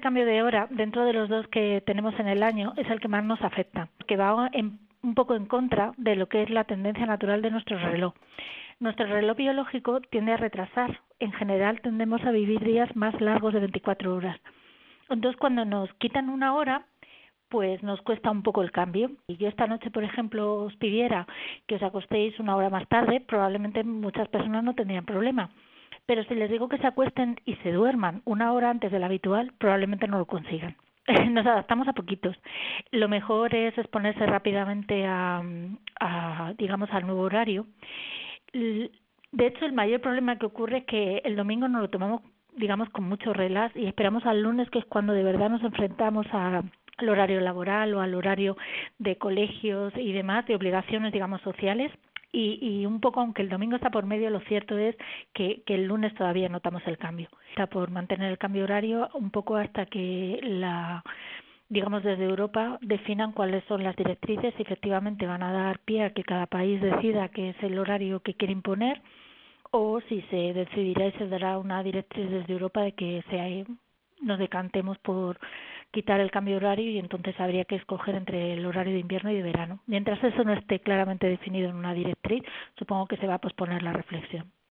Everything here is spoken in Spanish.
cambio de hora, dentro de los dos que tenemos en el año, es el que más nos afecta, que va un poco en contra de lo que es la tendencia natural de nuestro reloj. Nuestro reloj biológico tiende a retrasar. En general tendemos a vivir días más largos de 24 horas. Entonces, cuando nos quitan una hora, pues nos cuesta un poco el cambio. Y yo esta noche, por ejemplo, os pidiera que os acostéis una hora más tarde, probablemente muchas personas no tendrían problema. Pero si les digo que se acuesten y se duerman una hora antes de lo habitual, probablemente no lo consigan. Nos adaptamos a poquitos. Lo mejor es exponerse rápidamente digamos, al nuevo horario. De hecho, el mayor problema que ocurre es que el domingo nos lo tomamos, digamos, con mucho relax y esperamos al lunes, que es cuando de verdad nos enfrentamos al horario laboral o al horario de colegios y demás, de obligaciones, digamos, sociales. Y un poco, aunque el domingo está por medio, lo cierto es que el lunes todavía notamos el cambio. Está por mantener el cambio horario un poco hasta que digamos, desde Europa definan cuáles son las directrices y efectivamente van a dar pie a que cada país decida qué es el horario que quiere imponer, o si se decidirá y se dará una directriz desde Europa de que nos decantemos por quitar el cambio horario, y entonces habría que escoger entre el horario de invierno y de verano. Mientras eso no esté claramente definido en una directriz, supongo que se va a posponer la reflexión.